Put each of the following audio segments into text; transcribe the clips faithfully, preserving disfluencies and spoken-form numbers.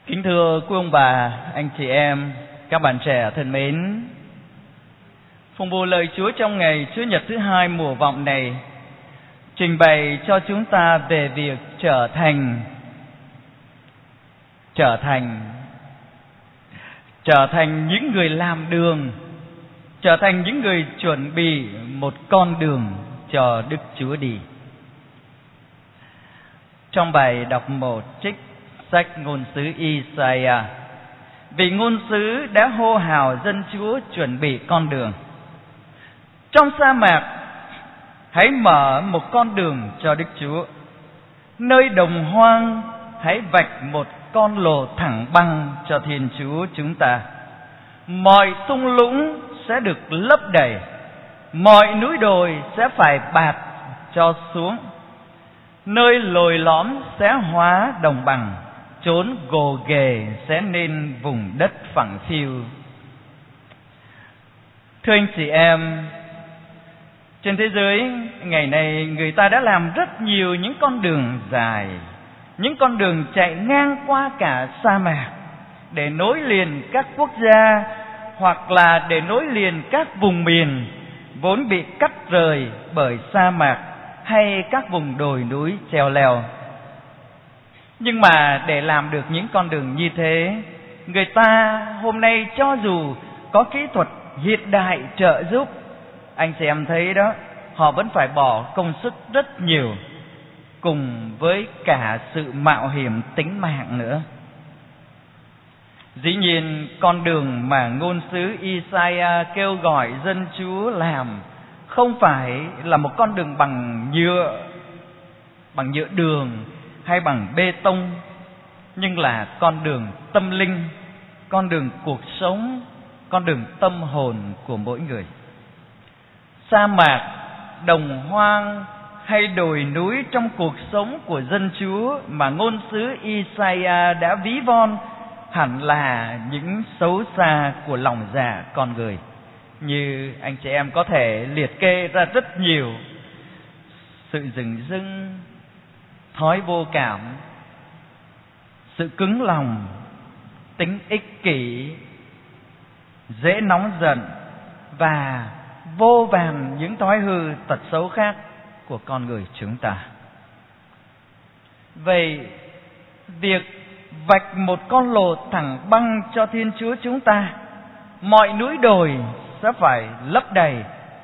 Kính thưa quý ông bà, anh chị em, các bạn trẻ thân mến, phụng vụ lời Chúa trong ngày Chúa Nhật thứ hai mùa vọng này trình bày cho chúng ta về việc trở thành trở thành trở thành những người làm đường, trở thành những người chuẩn bị một con đường cho Đức Chúa đi. Trong bài đọc một trích sách ngôn sứ Isaiah, vị ngôn sứ đã hô hào dân Chúa chuẩn bị con đường. Trong sa mạc, hãy mở một con đường cho Đức Chúa. Nơi đồng hoang, hãy vạch một con lộ thẳng băng cho Thiên Chúa chúng ta. Mọi thung lũng sẽ được lấp đầy, mọi núi đồi sẽ phải bạt cho xuống. Nơi lồi lõm sẽ hóa đồng bằng, chốn gồ ghề sẽ nên vùng đất phẳng phiu. Thưa anh chị em, trên thế giới ngày nay người ta đã làm rất nhiều những con đường dài, những con đường chạy ngang qua cả sa mạc để nối liền các quốc gia, hoặc là để nối liền các vùng miền vốn bị cắt rời bởi sa mạc hay các vùng đồi núi treo leo. Nhưng mà để làm được những con đường như thế, người ta hôm nay cho dù có kỹ thuật hiện đại trợ giúp, anh chị em thấy đó, họ vẫn phải bỏ công sức rất nhiều, cùng với cả sự mạo hiểm tính mạng nữa. Dĩ nhiên, con đường mà ngôn sứ Isaiah kêu gọi dân Chúa làm không phải là một con đường bằng nhựa, bằng nhựa đường hay bằng bê tông, nhưng là con đường tâm linh, con đường cuộc sống, con đường tâm hồn của mỗi người. Sa mạc, đồng hoang hay đồi núi trong cuộc sống của dân Chúa mà ngôn sứ Isaiah đã ví von hẳn là những xấu xa của lòng dạ con người. Như anh chị em có thể liệt kê ra rất nhiều: sự dửng dưng, thói vô cảm, sự cứng lòng, tính ích kỷ, dễ nóng giận và vô vàn những thói hư tật xấu khác của con người chúng ta. Vậy việc vạch một con lộ thẳng băng cho Thiên Chúa chúng ta, mọi núi đồi sẽ phải lấp đầy,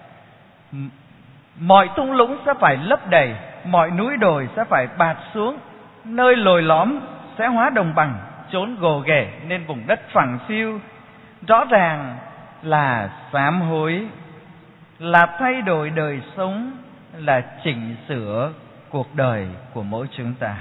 mọi thung lũng sẽ phải lấp đầy, mọi núi đồi sẽ phải bạt xuống, nơi lồi lõm sẽ hóa đồng bằng, chốn gồ ghề nên vùng đất phẳng phiu. Rõ ràng là sám hối, là thay đổi đời sống, là chỉnh sửa cuộc đời của mỗi chúng ta.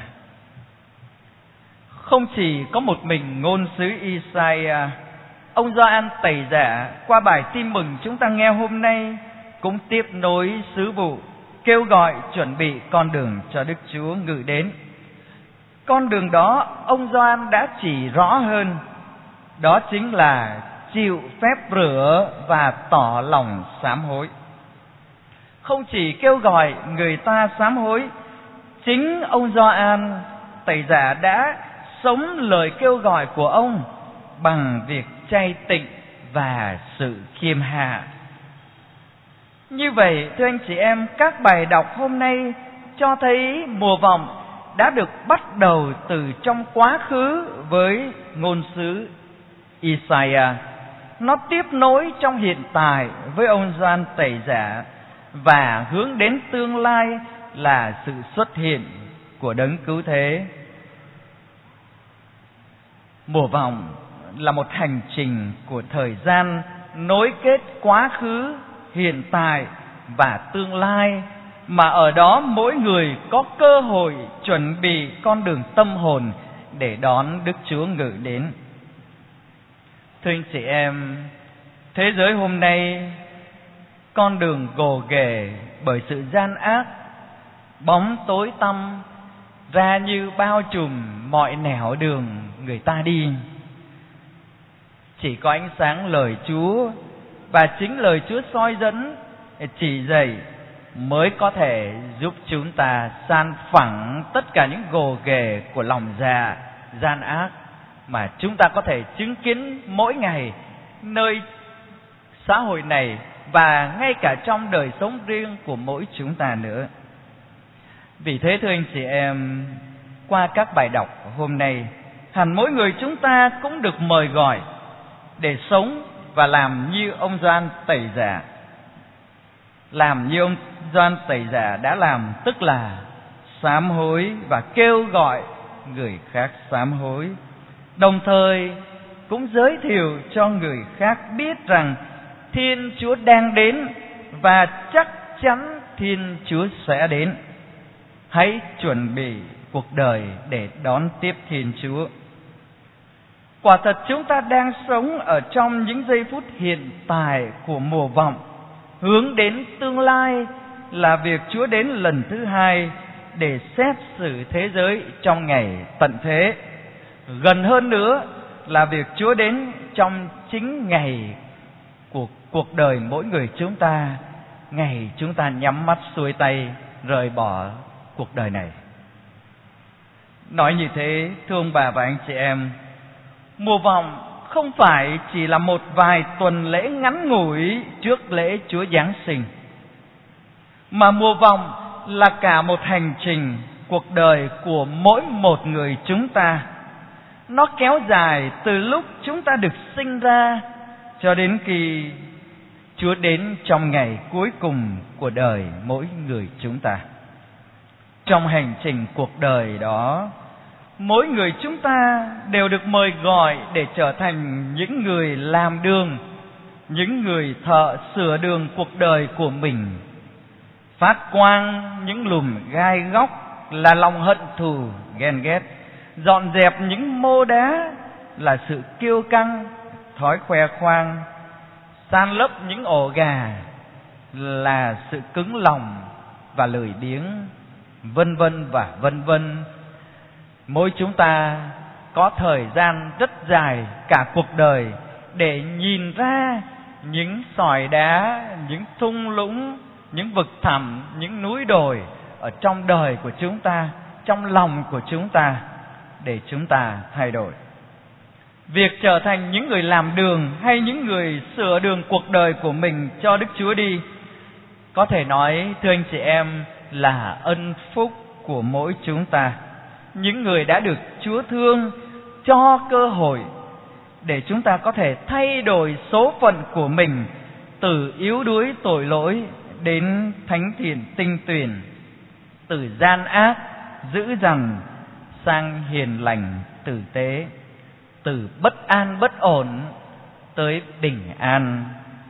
Không chỉ có một mình ngôn sứ Isaiah, ông Gioan Tẩy Giả qua bài tin mừng chúng ta nghe hôm nay cũng tiếp nối sứ vụ kêu gọi chuẩn bị con đường cho Đức Chúa ngự đến. Con đường đó ông Gioan đã chỉ rõ hơn, đó chính là chịu phép rửa và tỏ lòng sám hối. Không chỉ kêu gọi người ta sám hối, chính ông Gioan Tẩy Giả đã sống lời kêu gọi của ông bằng việc chay tịnh và sự khiêm hạ. Như vậy, thưa anh chị em, các bài đọc hôm nay cho thấy mùa vọng đã được bắt đầu từ trong quá khứ với ngôn sứ Isaiah. Nó tiếp nối trong hiện tại với ông Gioan Tẩy Giả và hướng đến tương lai là sự xuất hiện của Đấng Cứu Thế. Mùa vọng là một hành trình của thời gian nối kết quá khứ, hiện tại và tương lai, mà ở đó mỗi người có cơ hội chuẩn bị con đường tâm hồn để đón Đức Chúa ngự đến. Thưa anh chị em, thế giới hôm nay con đường gồ ghề bởi sự gian ác, bóng tối tăm ra như bao trùm mọi nẻo đường người ta đi. Chỉ có ánh sáng lời Chúa và chính lời Chúa soi dẫn, chỉ dạy mới có thể giúp chúng ta san phẳng tất cả những gồ ghề của lòng dạ, gian ác mà chúng ta có thể chứng kiến mỗi ngày nơi xã hội này và ngay cả trong đời sống riêng của mỗi chúng ta nữa. Vì thế thưa anh chị em, qua các bài đọc hôm nay, hẳn mỗi người chúng ta cũng được mời gọi để sống và làm như ông Gioan Tẩy Giả. Làm như ông Gioan Tẩy Giả đã làm, tức là sám hối và kêu gọi người khác sám hối, đồng thời cũng giới thiệu cho người khác biết rằng Thiên Chúa đang đến và chắc chắn Thiên Chúa sẽ đến. Hãy chuẩn bị cuộc đời để đón tiếp Thiên Chúa. Quả thật chúng ta đang sống ở trong những giây phút hiện tại của mùa vọng. Hướng đến tương lai là việc Chúa đến lần thứ hai để xét xử thế giới trong ngày tận thế. Gần hơn nữa là việc Chúa đến trong chính ngày của cuộc đời mỗi người chúng ta, ngày chúng ta nhắm mắt xuôi tay rời bỏ cuộc đời này. Nói như thế, thưa ông bà và anh chị em, mùa vọng không phải chỉ là một vài tuần lễ ngắn ngủi trước lễ Chúa Giáng sinh, mà mùa vọng là cả một hành trình cuộc đời của mỗi một người chúng ta. Nó kéo dài từ lúc chúng ta được sinh ra cho đến khi Chúa đến trong ngày cuối cùng của đời mỗi người chúng ta. Trong hành trình cuộc đời đó, mỗi người chúng ta đều được mời gọi để trở thành những người làm đường, những người thợ sửa đường cuộc đời của mình, phát quang những lùm gai góc là lòng hận thù ghen ghét, dọn dẹp những mô đá là sự kiêu căng, thói khoe khoang, san lấp những ổ gà là sự cứng lòng và lười biếng, vân vân và vân vân. Mỗi chúng ta có thời gian rất dài cả cuộc đời để nhìn ra những sỏi đá, những thung lũng, những vực thẳm, những núi đồi ở trong đời của chúng ta, trong lòng của chúng ta, để chúng ta thay đổi. Việc trở thành những người làm đường hay những người sửa đường cuộc đời của mình cho Đức Chúa đi, có thể nói thưa anh chị em là ân phúc của mỗi chúng ta, những người đã được Chúa thương cho cơ hội để chúng ta có thể thay đổi số phận của mình từ yếu đuối tội lỗi đến thánh thiện tinh tuyền, từ gian ác dữ dằn sang hiền lành tử tế, từ bất an bất ổn tới bình an.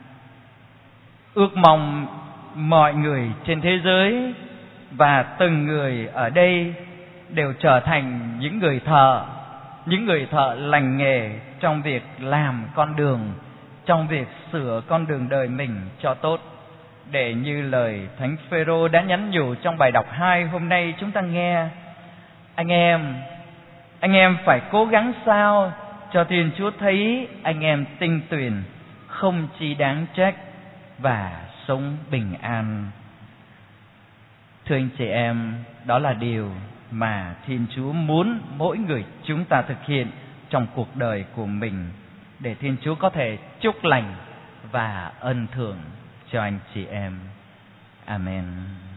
Ước mong mọi người trên thế giới và từng người ở đây đều trở thành những người thợ, những người thợ lành nghề trong việc làm con đường, trong việc sửa con đường đời mình cho tốt. Để như lời Thánh Phêrô đã nhắn nhủ trong bài đọc hai hôm nay chúng ta nghe, anh em, anh em phải cố gắng sao cho Thiên Chúa thấy anh em tinh tuyền, không chi đáng trách và sống bình an. Thưa anh chị em, đó là điều mà Thiên Chúa muốn mỗi người chúng ta thực hiện trong cuộc đời của mình, để Thiên Chúa có thể chúc lành và ân thưởng cho anh chị em. Amen.